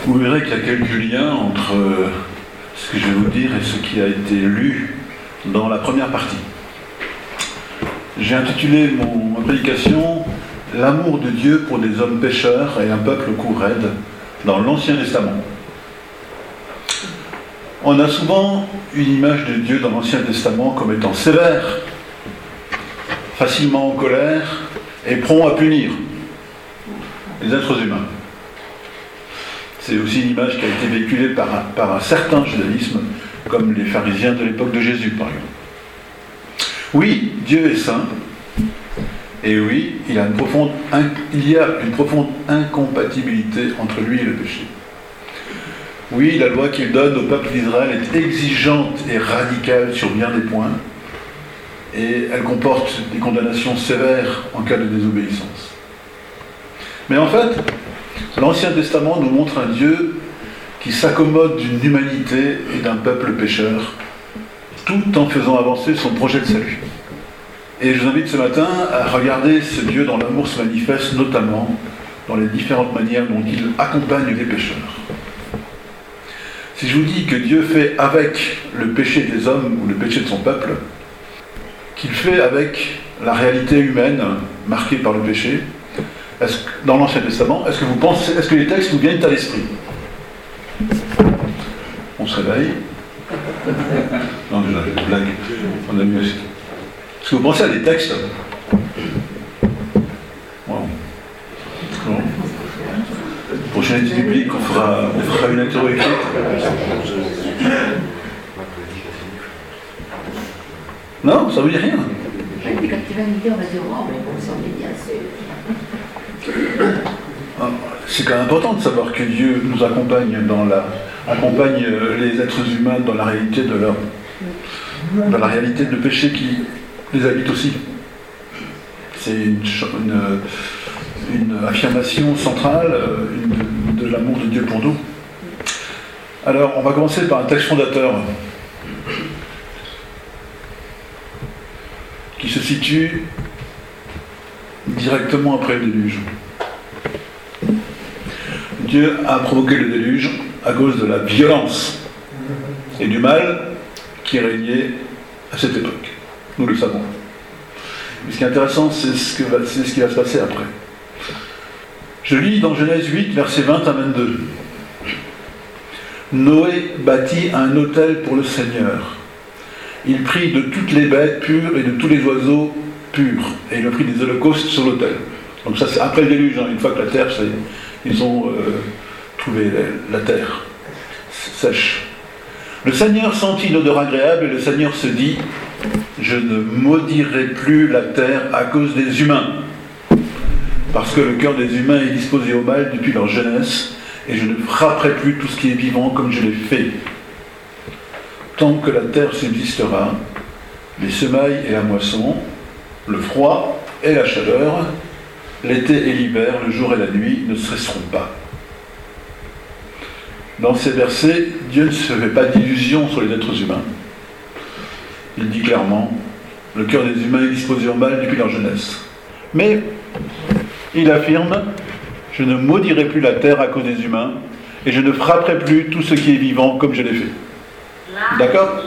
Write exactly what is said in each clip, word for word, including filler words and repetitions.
Vous verrez qu'il y a quelques liens entre ce que je vais vous dire et ce qui a été lu dans la première partie. J'ai intitulé mon, ma prédication « L'amour de Dieu pour des hommes pécheurs et un peuple cou raide » dans l'Ancien Testament. On a souvent une image de Dieu dans l'Ancien Testament comme étant sévère, facilement en colère et prompt à punir les êtres humains. C'est aussi une image qui a été véhiculée par un, par un certain judaïsme, comme les pharisiens de l'époque de Jésus, par exemple. Oui, Dieu est saint, et oui, il, a une profonde, il y a une profonde incompatibilité entre lui et le péché. Oui, la loi qu'il donne au peuple d'Israël est exigeante et radicale sur bien des points, et elle comporte des condamnations sévères en cas de désobéissance. Mais en fait, l'Ancien Testament nous montre un Dieu qui s'accommode d'une humanité et d'un peuple pécheur, tout en faisant avancer son projet de salut. Et je vous invite ce matin à regarder ce Dieu dont l'amour se manifeste notamment dans les différentes manières dont il accompagne les pécheurs. Si je vous dis que Dieu fait avec le péché des hommes ou le péché de son peuple, qu'il fait avec la réalité humaine marquée par le péché, est-ce que, dans l'Ancien Testament, est-ce que vous pensez, est-ce que les textes vous viennent à l'esprit? On se réveille. Non, je blague. On a mieux. Est-ce que vous pensez à des textes? Wow. Bon. Prochaine étude publique, on fera, on fera une interro écrite. Non, ça ne veut dire rien. Quand tu vas nous dire, on va dire, oh, mais bon, ça en est bien sûr. C'est quand même important de savoir que Dieu nous accompagne dans la, accompagne les êtres humains dans la réalité de leur, dans la réalité de péché qui les habite aussi. C'est une, une, une affirmation centrale une, de l'amour de Dieu pour nous. Alors, on va commencer par un texte fondateur qui se situe directement après le déluge. Dieu a provoqué le déluge à cause de la violence et du mal qui régnait à cette époque. Nous le savons. Mais ce qui est intéressant, c'est ce, que va, c'est ce qui va se passer après. Je lis dans Genèse huit, versets vingt à vingt-deux. Noé bâtit un autel pour le Seigneur. Il prit de toutes les bêtes pures et de tous les oiseaux purs. Et il a pris des holocaustes sur l'autel. Donc ça, c'est après le déluge, hein, une fois que la terre, c'est, ils ont euh, trouvé la, la terre sèche. Le Seigneur sentit une odeur agréable et le Seigneur se dit « Je ne maudirai plus la terre à cause des humains, parce que le cœur des humains est disposé au mal depuis leur jeunesse, et je ne frapperai plus tout ce qui est vivant comme je l'ai fait. Tant que la terre subsistera, les semailles et la moisson, le froid et la chaleur, l'été et l'hiver, le jour et la nuit ne cesseront pas. » Dans ces versets, Dieu ne se fait pas d'illusions sur les êtres humains. Il dit clairement, le cœur des humains est disposé au mal depuis leur jeunesse. Mais il affirme, je ne maudirai plus la terre à cause des humains, et je ne frapperai plus tout ce qui est vivant comme je l'ai fait. D'accord?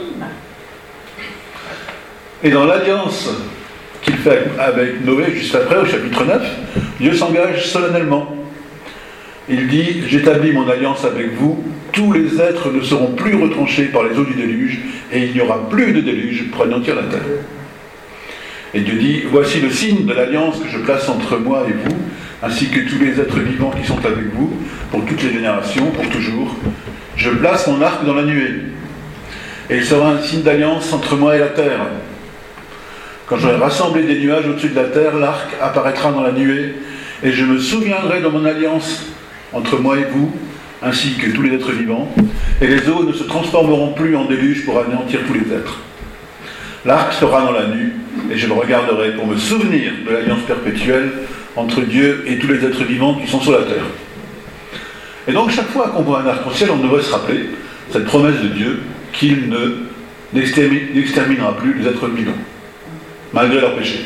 Et dans l'alliance qu'il fait avec Noé juste après, au chapitre neuf, Dieu s'engage solennellement. Il dit, j'établis mon alliance avec vous, tous les êtres ne seront plus retranchés par les eaux du déluge, et il n'y aura plus de déluge pour anéantir la terre. Et Dieu dit, voici le signe de l'alliance que je place entre moi et vous, ainsi que tous les êtres vivants qui sont avec vous, pour toutes les générations, pour toujours. Je place mon arc dans la nuée, et il sera un signe d'alliance entre moi et la terre. Quand j'aurai rassemblé des nuages au-dessus de la terre, l'arc apparaîtra dans la nuée, et je me souviendrai de mon alliance entre moi et vous, ainsi que tous les êtres vivants, et les eaux ne se transformeront plus en déluge pour anéantir tous les êtres. L'arc sera dans la nuit, et je le regarderai pour me souvenir de l'alliance perpétuelle entre Dieu et tous les êtres vivants qui sont sur la terre. Et donc chaque fois qu'on voit un arc-en-ciel, on devrait se rappeler cette promesse de Dieu qu'il ne n'exterminera plus les êtres vivants, malgré leurs péchés.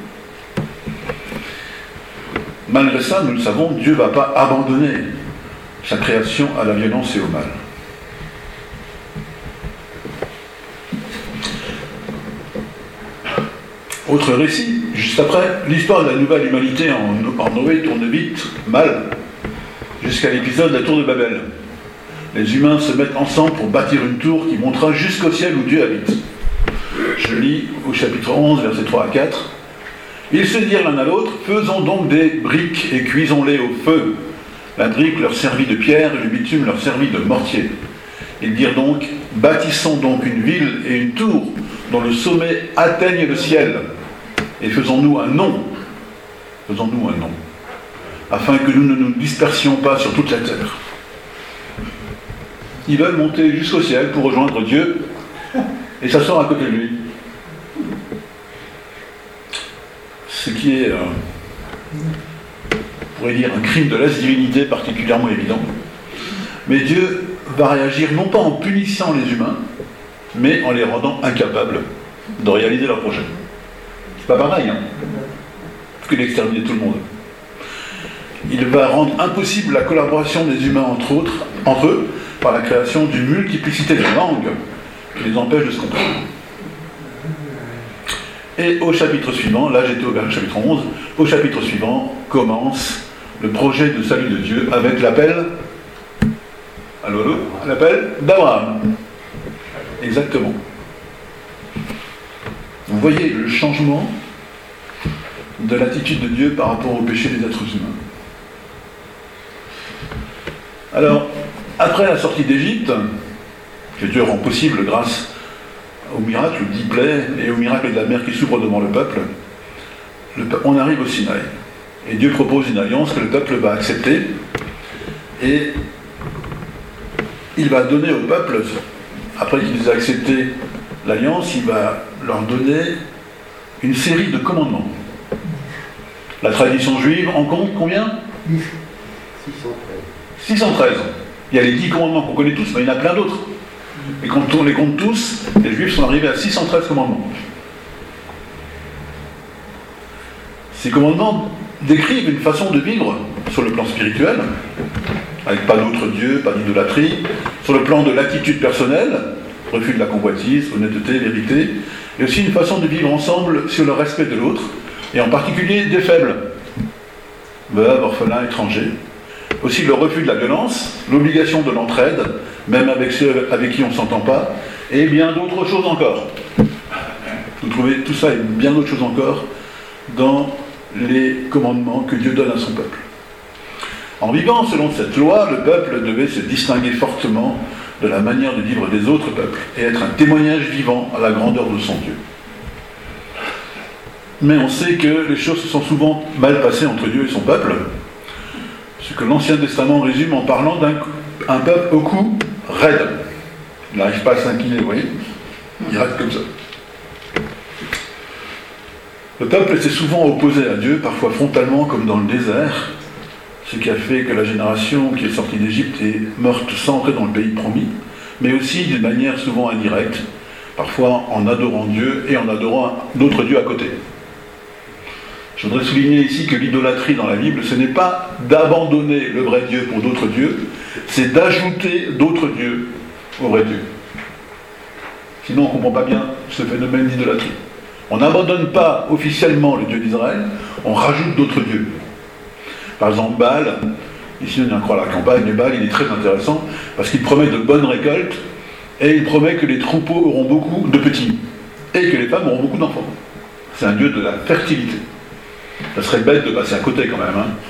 Malgré ça, nous le savons, Dieu ne va pas abandonner sa création à la violence et au mal. Autre récit, juste après, l'histoire de la nouvelle humanité en, en Noé tourne vite, mal, jusqu'à l'épisode de la tour de Babel. Les humains se mettent ensemble pour bâtir une tour qui montera jusqu'au ciel où Dieu habite. Je lis au chapitre onze, versets trois à quatre. Ils se dirent l'un à l'autre, faisons donc des briques et cuisons-les au feu. La brique leur servit de pierre et le bitume leur servit de mortier. Ils dirent donc, bâtissons donc une ville et une tour dont le sommet atteigne le ciel. Et faisons-nous un nom, faisons-nous un nom, afin que nous ne nous dispersions pas sur toute la terre. Ils veulent monter jusqu'au ciel pour rejoindre Dieu, et ça sort à côté de lui. Ce qui est, euh, on pourrait dire, un crime de lèse-divinité particulièrement évident. Mais Dieu va réagir non pas en punissant les humains, mais en les rendant incapables de réaliser leur projet. C'est pas pareil, hein, que d'exterminer tout le monde. Il va rendre impossible la collaboration des humains entre, autres, entre eux par la création d'une multiplicité de langues qui les empêche de se comprendre. Et au chapitre suivant, là j'étais au chapitre onze, au chapitre suivant commence le projet de salut de Dieu avec l'appel, allô, allô, l'appel d'Abraham. Exactement. Vous voyez le changement de l'attitude de Dieu par rapport au péché des êtres humains. Alors, après la sortie d'Égypte, que Dieu rend possible grâce au miracle, dix plaies, et au miracle de la mer qui s'ouvre devant le peuple, le pe- on arrive au Sinaï. Et Dieu propose une alliance que le peuple va accepter, et il va donner au peuple, après qu'ils aient accepté l'alliance, il va leur donner une série de commandements. La tradition juive en compte combien ? six cent treize. six cent treize. Il y a les dix commandements qu'on connaît tous, mais il y en a plein d'autres. Et quand on les compte tous, les Juifs sont arrivés à six cent treize commandements. Ces commandements décrivent une façon de vivre sur le plan spirituel, avec pas d'autre Dieu, pas d'idolâtrie, sur le plan de l'attitude personnelle, refus de la convoitise, honnêteté, vérité, et aussi une façon de vivre ensemble sur le respect de l'autre, et en particulier des faibles, veuves, orphelins, étrangers. Aussi le refus de la violence, l'obligation de l'entraide, même avec ceux avec qui on ne s'entend pas, et bien d'autres choses encore. Vous trouvez tout ça et bien d'autres choses encore dans les commandements que Dieu donne à son peuple. En vivant selon cette loi, le peuple devait se distinguer fortement de la manière de vivre des autres peuples et être un témoignage vivant à la grandeur de son Dieu. Mais on sait que les choses se sont souvent mal passées entre Dieu et son peuple, ce que l'Ancien Testament résume en parlant d'un un peuple au cou raide. Il n'arrive pas à s'incliner, vous voyez ? Il reste comme ça. Le peuple s'est souvent opposé à Dieu, parfois frontalement comme dans le désert, ce qui a fait que la génération qui est sortie d'Égypte est morte sans entrer dans le pays promis, mais aussi d'une manière souvent indirecte, parfois en adorant Dieu et en adorant d'autres dieux à côté. Je voudrais souligner ici que l'idolâtrie dans la Bible, ce n'est pas d'abandonner le vrai Dieu pour d'autres dieux, c'est d'ajouter d'autres dieux au vrai Dieu. Sinon on ne comprend pas bien ce phénomène d'idolâtrie. On n'abandonne pas officiellement le Dieu d'Israël, on rajoute d'autres dieux. Par exemple, Baal, ici on y a croix à la campagne, mais Baal il est très intéressant parce qu'il promet de bonnes récoltes et il promet que les troupeaux auront beaucoup de petits et que les femmes auront beaucoup d'enfants. C'est un dieu de la fertilité. Ça serait bête de passer à côté quand même. Hein.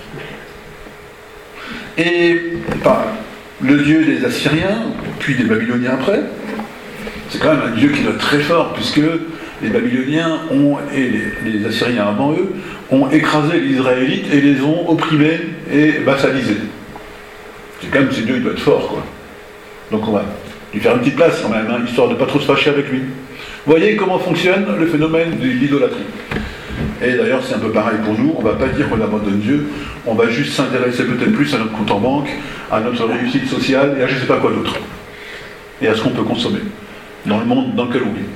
Et enfin, le dieu des Assyriens, puis des Babyloniens après, c'est quand même un dieu qui doit être très fort, puisque les Babyloniens ont, et les, les Assyriens avant eux, ont écrasé les Israélites et les ont opprimés et vassalisés. C'est quand même, ces dieux, il doit être fort, quoi. Donc on va lui faire une petite place quand même, hein, histoire de ne pas trop se fâcher avec lui. Vous voyez comment fonctionne le phénomène de l'idolâtrie. Et d'ailleurs, c'est un peu pareil pour nous, on ne va pas dire qu'on abandonne Dieu, on va juste s'intéresser peut-être plus à notre compte en banque, à notre réussite sociale, et à je ne sais pas quoi d'autre. Et à ce qu'on peut consommer, dans le monde dans lequel on vit.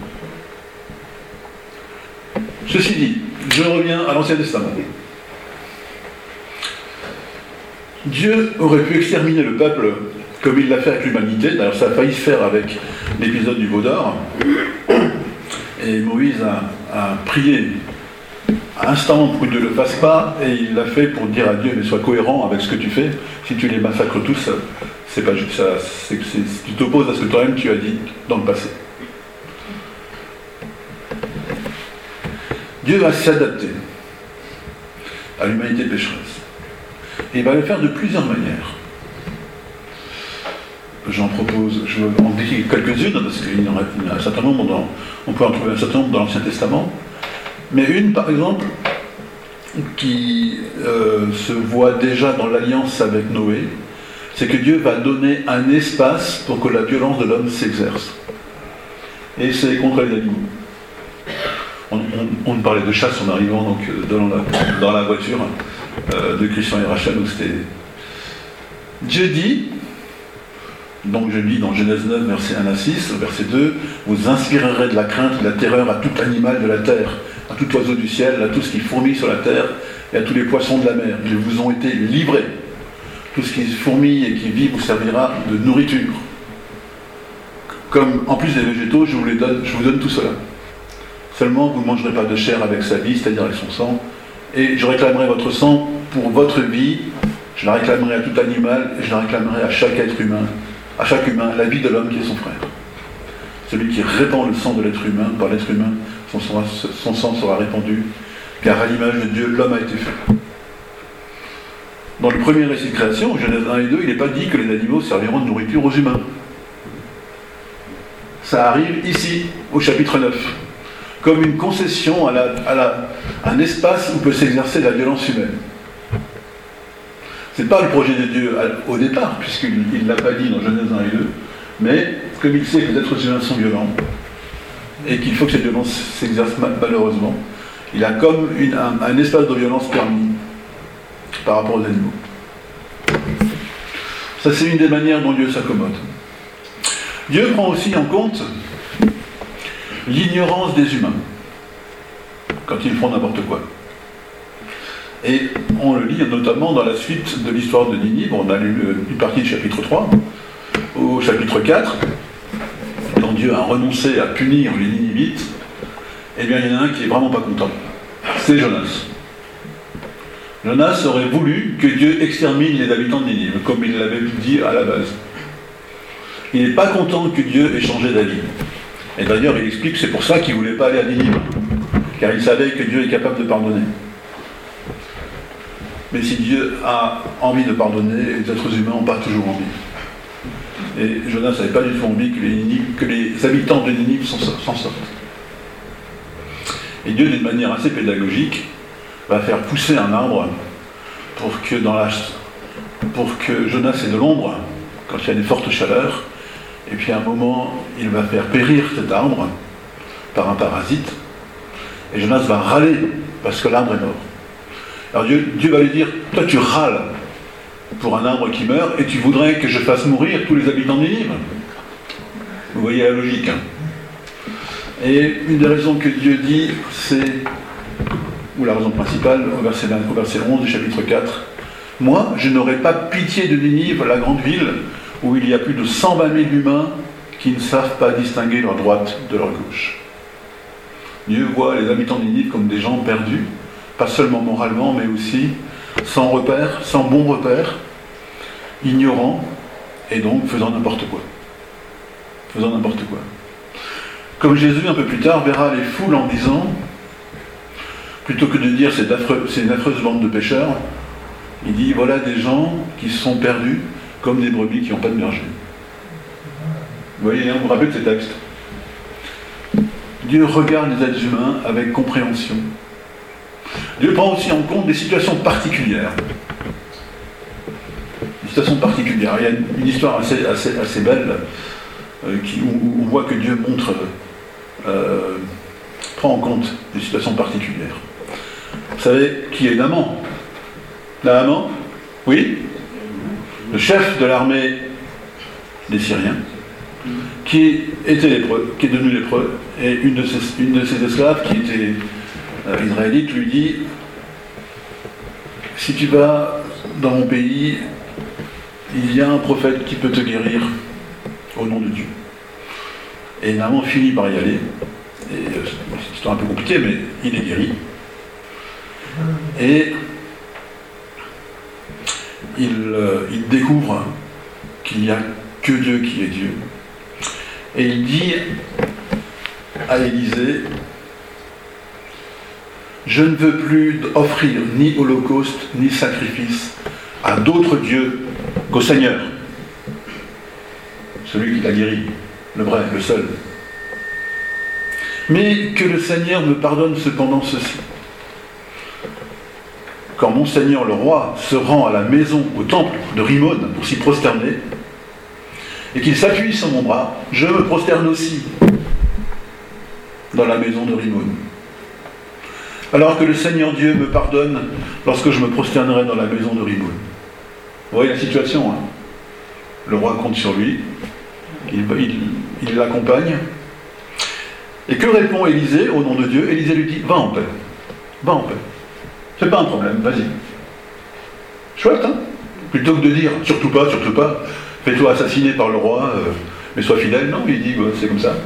Ceci dit, je reviens à l'Ancien Testament. Dieu aurait pu exterminer le peuple comme il l'a fait avec l'humanité. D'ailleurs, ça a failli se faire avec l'épisode du veau d'or. Et Moïse a, a prié instamment pour que Dieu ne le fasse pas, et il l'a fait pour dire à Dieu, mais sois cohérent avec ce que tu fais. Si tu les massacres tous, c'est pas juste ça, c'est que tu t'opposes à ce que toi-même tu as dit dans le passé. Dieu va s'adapter à l'humanité pécheresse. Et il va le faire de plusieurs manières. J'en propose, je vais en décrire quelques-unes, parce qu'il y en a, il y en a un certain nombre, dans, on peut en trouver un certain nombre dans l'Ancien Testament. Mais une, par exemple, qui euh, se voit déjà dans l'alliance avec Noé, c'est que Dieu va donner un espace pour que la violence de l'homme s'exerce. Et c'est contre les animaux. On, on, on parlait de chasse en arrivant donc, dans, la, dans la voiture euh, de Christian et Rachel, où c'était... Dieu dit, donc je lis dans Genèse neuf, verset un à six, verset deux, « Vous inspirerez de la crainte et de la terreur à tout animal de la terre, à tout oiseau du ciel, à tout ce qui fourmille sur la terre et à tous les poissons de la mer. Ils vous ont été livrés. Tout ce qui fourmille et qui vit vous servira de nourriture. Comme, en plus des végétaux, je vous, les donne, je vous donne tout cela. Seulement, vous ne mangerez pas de chair avec sa vie, c'est-à-dire avec son sang, et je réclamerai votre sang pour votre vie, je la réclamerai à tout animal, et je la réclamerai à chaque être humain, à chaque humain, la vie de l'homme qui est son frère. Celui qui répand le sang de l'être humain, par l'être humain, son, son, son sang sera répandu, car à l'image de Dieu, l'homme a été fait. Dans le premier récit de création, Genèse un et deux, il n'est pas dit que les animaux serviront de nourriture aux humains. Ça arrive ici, au chapitre neuf, comme une concession à, la, à la, un espace où peut s'exercer la violence humaine. Ce n'est pas le projet de Dieu au départ, puisqu'il ne l'a pas dit dans Genèse un et deux, mais comme il sait que les êtres humains sont violents, et qu'il faut que cette violence s'exerce malheureusement, il a comme une, un, un espace de violence permis par rapport aux animaux. Ça, c'est une des manières dont Dieu s'accommode. Dieu prend aussi en compte l'ignorance des humains quand ils font n'importe quoi. Et on le lit notamment dans la suite de l'histoire de Ninive. On a lu une partie du chapitre trois. Au chapitre quatre, quand Dieu a renoncé à punir les Ninivites, eh bien il y en a un qui est vraiment pas content. C'est Jonas. Jonas aurait voulu que Dieu extermine les habitants de Ninive, comme il l'avait dit à la base. Il n'est pas content que Dieu ait changé d'avis. Et d'ailleurs, il explique que c'est pour ça qu'il ne voulait pas aller à Ninive, car il savait que Dieu est capable de pardonner. Mais si Dieu a envie de pardonner, les êtres humains n'ont pas toujours envie. Et Jonas n'avait pas du tout envie que les, Ninive, que les habitants de Ninive s'en sortent. Et Dieu, d'une manière assez pédagogique, va faire pousser un arbre pour que, dans la, pour que Jonas ait de l'ombre quand il y a des fortes chaleurs, et puis à un moment, il va faire périr cet arbre par un parasite, et Jonas va râler parce que l'arbre est mort. Alors Dieu, Dieu va lui dire, toi tu râles pour un arbre qui meurt, et tu voudrais que je fasse mourir tous les habitants de Ninive. Vous voyez la logique. Hein. Et une des raisons que Dieu dit, c'est, ou la raison principale, au verset, au verset onze du chapitre quatre, « Moi, je n'aurai pas pitié de Ninive, la grande ville, où il y a plus de cent vingt mille humains qui ne savent pas distinguer leur droite de leur gauche. » Dieu voit les habitants de Ninive comme des gens perdus, pas seulement moralement, mais aussi sans repère, sans bon repère, ignorants, et donc faisant n'importe quoi. Faisant n'importe quoi. Comme Jésus, un peu plus tard, verra les foules en disant, plutôt que de dire c'est, affreux, c'est une affreuse bande de pécheurs, il dit, voilà des gens qui sont perdus comme des brebis qui n'ont pas de berger. Vous voyez, hein, vous vous rappelez de ces textes. Dieu regarde les êtres humains avec compréhension. Dieu prend aussi en compte des situations particulières. Des situations particulières. Il y a une, une histoire assez, assez, assez belle euh, qui, où, où on voit que Dieu montre, euh, prend en compte des situations particulières. Vous savez qui est Naaman ? Naaman ? Oui ? Le chef de l'armée des Syriens, qui était lépreux, qui est devenu lépreux, et une de ses, une de ses esclaves, qui était euh, israélite, lui dit, si tu vas dans mon pays, il y a un prophète qui peut te guérir au nom de Dieu. Et Naaman finit par y aller. Et euh, c'est une histoire un peu compliquée, mais il est guéri. Et il, euh, il découvre qu'il n'y a que Dieu qui est Dieu. Et il dit à Élisée, je ne veux plus offrir ni holocauste ni sacrifice à d'autres dieux qu'au Seigneur, celui qui l'a guéri, le vrai, le seul. Mais que le Seigneur me pardonne cependant ceci. Quand mon Seigneur le roi se rend à la maison, au temple de Rimon pour s'y prosterner, et qu'il s'appuie sur mon bras, je me prosterne aussi dans la maison de Rimon. Alors que le Seigneur Dieu me pardonne lorsque je me prosternerai dans la maison de Rimon. Vous voyez la situation, hein? Le roi compte sur lui, il, il, il l'accompagne. Et que répond Élisée au nom de Dieu? Élisée lui dit, va en paix, va en paix. C'est pas un problème, vas-y. Chouette, hein? Plutôt que de dire, surtout pas, surtout pas, fais-toi assassiner par le roi, euh, mais sois fidèle. Non, il dit, bah, c'est comme ça.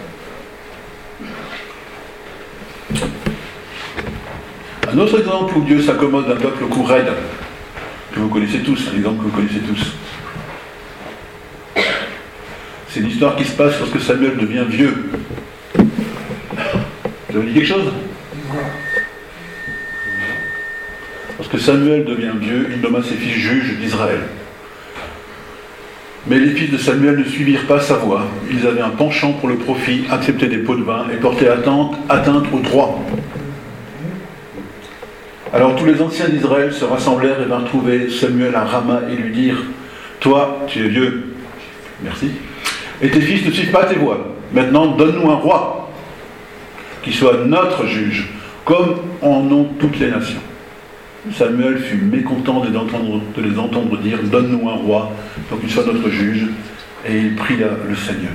Un autre exemple où Dieu s'accommode d'un peuple au cou raide, que vous connaissez tous, un exemple que vous connaissez tous. C'est l'histoire qui se passe lorsque Samuel devient vieux. Ça vous dit quelque chose? Lorsque Samuel devient vieux, il nomma ses fils juges d'Israël. Mais les fils de Samuel ne suivirent pas sa voie. Ils avaient un penchant pour le profit, acceptaient des pots de vin et portaient atteinte, atteinte au droit. Alors tous les anciens d'Israël se rassemblèrent et vinrent trouver Samuel à Rama et lui dirent, toi, tu es vieux, merci, et tes fils ne suivent pas tes voies. Maintenant, donne-nous un roi qui soit notre juge, comme en ont toutes les nations. Samuel fut mécontent de les entendre, de les entendre dire, donne-nous un roi, donc qu'il soit notre juge, et il pria le Seigneur.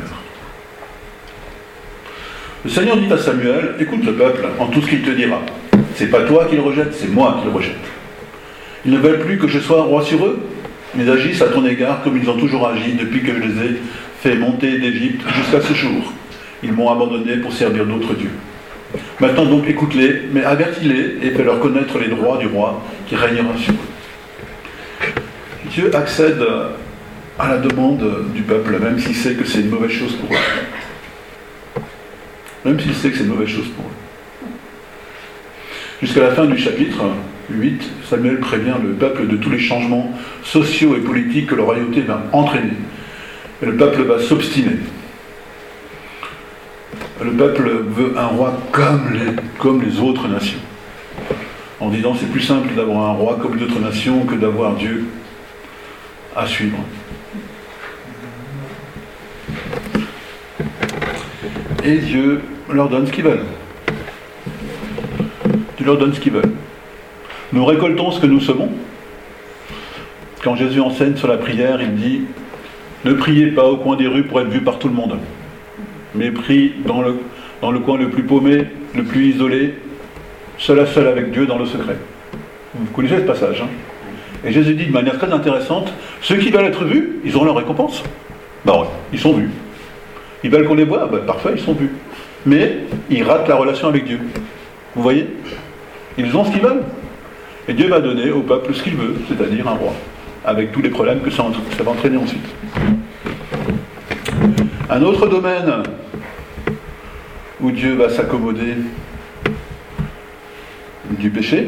Le Seigneur dit à Samuel, écoute le peuple en tout ce qu'il te dira. C'est pas toi qui le rejette, c'est moi qui le rejette. Ils ne veulent plus que je sois roi sur eux. Ils agissent à ton égard comme ils ont toujours agi depuis que je les ai fait monter d'Égypte jusqu'à ce jour. Ils m'ont abandonné pour servir d'autres dieux. Maintenant donc écoute-les, mais avertis-les et fais-leur connaître les droits du roi qui régnera sur eux. Dieu accède à la demande du peuple, même s'il sait que c'est une mauvaise chose pour eux. Même s'il sait que c'est une mauvaise chose pour eux. Jusqu'à la fin du chapitre huit, Samuel prévient le peuple de tous les changements sociaux et politiques que la royauté va entraîner. Et le peuple va s'obstiner. Le peuple veut un roi comme les, comme les autres nations. En disant c'est plus simple d'avoir un roi comme les autres nations que d'avoir Dieu à suivre. Et Dieu leur donne ce qu'ils veulent. Dieu leur donne ce qu'ils veulent. Nous récoltons ce que nous semons. Quand Jésus enseigne sur la prière, il dit « Ne priez pas au coin des rues pour être vu par tout le monde, mais prie dans le, dans le coin le plus paumé, le plus isolé, seul à seul avec Dieu dans le secret. » Vous connaissez ce passage, hein? Et Jésus dit de manière très intéressante, ceux qui veulent être vus, ils auront leur récompense. Ben ouais, ils sont vus. Ils veulent qu'on les voie, ben parfait, ils sont vus. Mais ils ratent la relation avec Dieu. Vous voyez? Ils ont ce qu'ils veulent. Et Dieu va donner au peuple ce qu'il veut, c'est-à-dire un roi, avec tous les problèmes que ça, ça va entraîner ensuite. Un autre domaine où Dieu va s'accommoder du péché.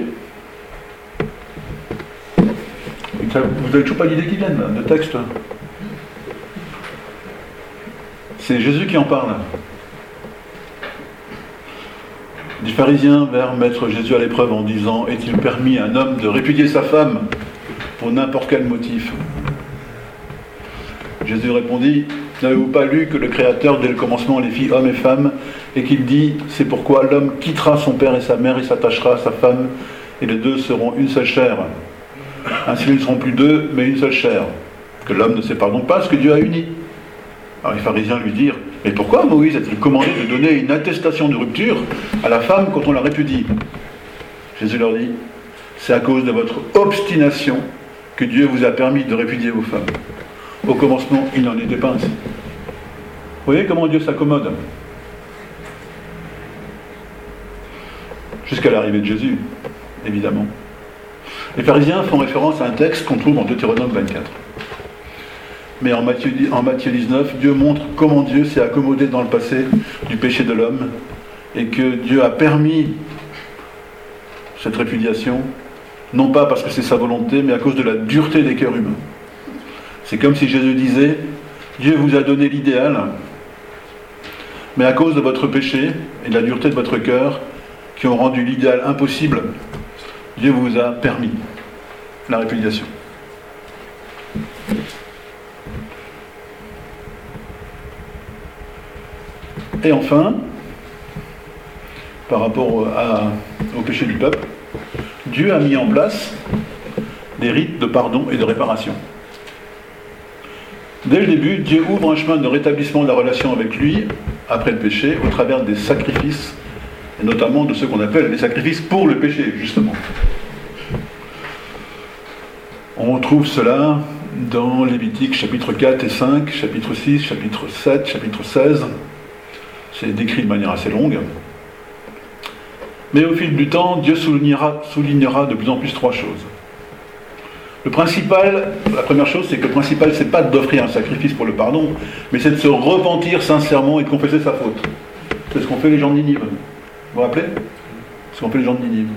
Vous n'avez toujours pas l'idée qui viennent, de texte. C'est Jésus qui en parle. Les pharisiens vinrent mettre Jésus à l'épreuve en disant « Est-il permis à un homme de répudier sa femme pour n'importe quel motif ?» Jésus répondit « N'avez-vous pas lu que le Créateur, dès le commencement, les fit hommes et femmes, et qu'il dit « C'est pourquoi l'homme quittera son père et sa mère et s'attachera à sa femme, et les deux seront une seule chair. Ainsi, ils ne seront plus deux, mais une seule chair. Que l'homme ne sépare donc pas ce que Dieu a uni. » Alors les pharisiens lui dirent « Mais pourquoi Moïse a-t-il commandé de donner une attestation de rupture à la femme quand on la répudie ?» Jésus leur dit « C'est à cause de votre obstination que Dieu vous a permis de répudier vos femmes. Au commencement, il n'en était pas ainsi. Vous voyez comment Dieu s'accommode? Jusqu'à l'arrivée de Jésus, évidemment. Les pharisiens font référence à un texte qu'on trouve en Deutéronome vingt-quatre. Mais en Matthieu, en Matthieu dix-neuf, Dieu montre comment Dieu s'est accommodé dans le passé du péché de l'homme et que Dieu a permis cette répudiation, non pas parce que c'est sa volonté, mais à cause de la dureté des cœurs humains. C'est comme si Jésus disait, Dieu vous a donné l'idéal, mais à cause de votre péché et de la dureté de votre cœur, qui ont rendu l'idéal impossible, Dieu vous a permis la répudiation. Et enfin, par rapport à, au péché du peuple, Dieu a mis en place des rites de pardon et de réparation. Dès le début, Dieu ouvre un chemin de rétablissement de la relation avec lui, après le péché, au travers des sacrifices, et notamment de ce qu'on appelle les sacrifices pour le péché, justement. On trouve cela dans Lévitique chapitre quatre et cinq, chapitre six, chapitre sept, chapitre seize. C'est décrit de manière assez longue. Mais au fil du temps, Dieu soulignera, soulignera de plus en plus trois choses. Le principal, la première chose, c'est que le principal, c'est pas d'offrir un sacrifice pour le pardon, mais c'est de se repentir sincèrement et de confesser sa faute. C'est ce qu'ont fait les gens de Ninive. Vous vous rappelez? Ce qu'ont fait les gens de Ninive.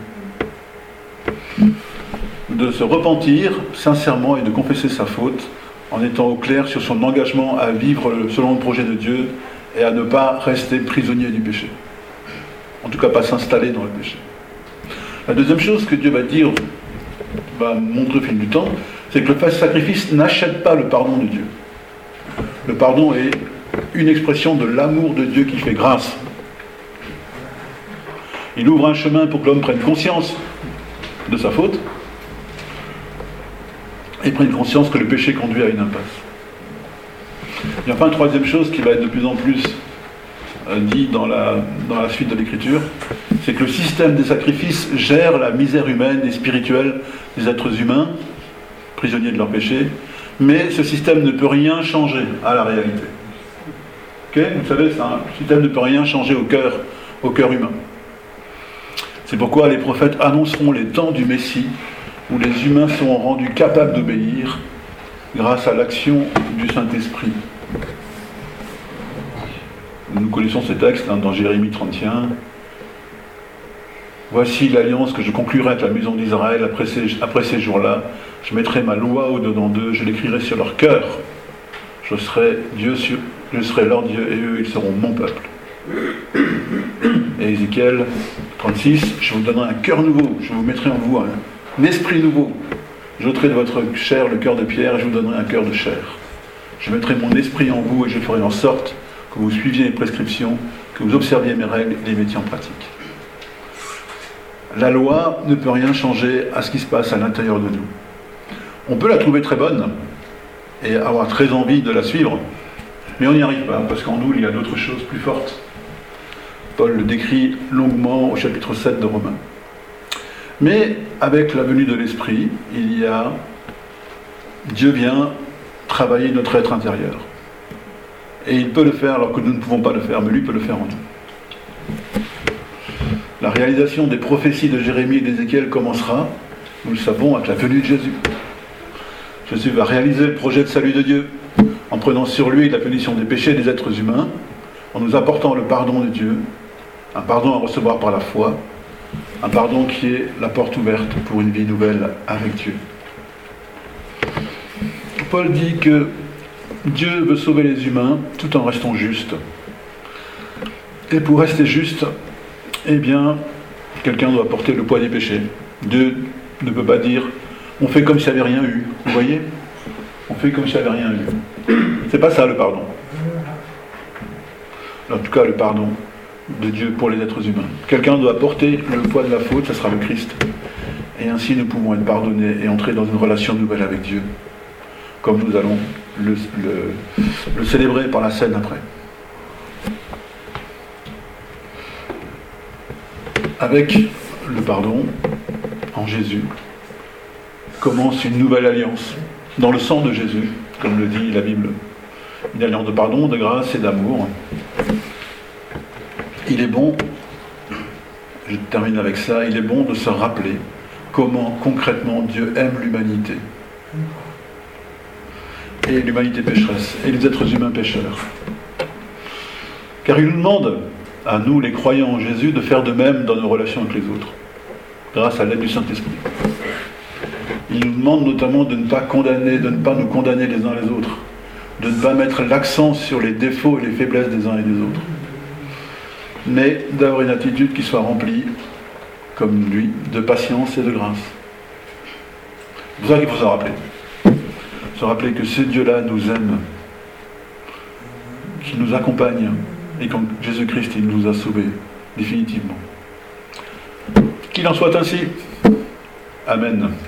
De se repentir sincèrement et de confesser sa faute en étant au clair sur son engagement à vivre selon le projet de Dieu et à ne pas rester prisonnier du péché. En tout cas, pas s'installer dans le péché. La deuxième chose que Dieu va dire, va montrer au fil du temps, c'est que le sacrifice n'achète pas le pardon de Dieu. Le pardon est une expression de l'amour de Dieu qui fait grâce. Il ouvre un chemin pour que l'homme prenne conscience de sa faute et prenne conscience que le péché conduit à une impasse. Et enfin, une troisième chose qui va être de plus en plus euh, dit dans la, dans la suite de l'Écriture, c'est que le système des sacrifices gère la misère humaine et spirituelle des êtres humains, prisonniers de leur péché, mais ce système ne peut rien changer à la réalité. Okay, vous savez, c'est un système ne peut rien changer au cœur, au cœur humain. C'est pourquoi les prophètes annonceront les temps du Messie, où les humains seront rendus capables d'obéir grâce à l'action du Saint-Esprit. Nous connaissons ces textes hein, dans Jérémie trente et un. Voici l'alliance que je conclurai avec la maison d'Israël après ces, après ces jours-là. Je mettrai ma loi au-dedans d'eux, je l'écrirai sur leur cœur. Je serai Dieu, sur, je serai leur Dieu et eux, ils seront mon peuple. Et Ézéchiel trente-six, je vous donnerai un cœur nouveau, je vous mettrai en vous un, un esprit nouveau. J'ôterai de votre chair le cœur de pierre et je vous donnerai un cœur de chair. Je mettrai mon esprit en vous et je ferai en sorte que vous suiviez mes prescriptions, que vous observiez mes règles et les mettiez en pratique. La loi ne peut rien changer à ce qui se passe à l'intérieur de nous. On peut la trouver très bonne et avoir très envie de la suivre, mais on n'y arrive pas, parce qu'en nous, il y a d'autres choses plus fortes. Paul le décrit longuement au chapitre sept de Romains. Mais avec la venue de l'Esprit, il y a... Dieu vient travailler notre être intérieur. Et il peut le faire alors que nous ne pouvons pas le faire, mais lui peut le faire en nous. La réalisation des prophéties de Jérémie et d'Ézéchiel commencera, nous le savons, avec la venue de Jésus. Jésus va réaliser le projet de salut de Dieu en prenant sur lui la punition des péchés des êtres humains, en nous apportant le pardon de Dieu, un pardon à recevoir par la foi, un pardon qui est la porte ouverte pour une vie nouvelle avec Dieu. Paul dit que Dieu veut sauver les humains tout en restant juste. Et pour rester juste, eh bien, quelqu'un doit porter le poids des péchés. Dieu ne peut pas dire « on fait comme s'il n'y avait rien eu ». Vous voyez ? On fait comme s'il n'y avait rien eu. C'est pas ça le pardon. En tout cas, le pardon de Dieu pour les êtres humains. Quelqu'un doit porter le poids de la faute, ce sera le Christ. Et ainsi, nous pouvons être pardonnés et entrer dans une relation nouvelle avec Dieu, comme nous allons le, le, le célébrer par la scène après. Avec le pardon en Jésus, commence une nouvelle alliance dans le sang de Jésus, comme le dit la Bible. Une alliance de pardon, de grâce et d'amour. Il est bon, je termine avec ça, il est bon de se rappeler comment concrètement Dieu aime l'humanité. Et l'humanité pécheresse, et les êtres humains pécheurs. Car il nous demande, à nous les croyants en Jésus, de faire de même dans nos relations avec les autres, grâce à l'aide du Saint-Esprit. Il nous demande notamment de ne pas condamner, de ne pas nous condamner les uns les autres, de ne pas mettre l'accent sur les défauts et les faiblesses des uns et des autres, mais d'avoir une attitude qui soit remplie, comme lui, de patience et de grâce. C'est pour ça qu'il faut se rappeler. Se rappeler que ce Dieu-là nous aime, qui nous accompagne, et qu'en Jésus-Christ, il nous a sauvés, définitivement. Qu'il en soit ainsi. Amen.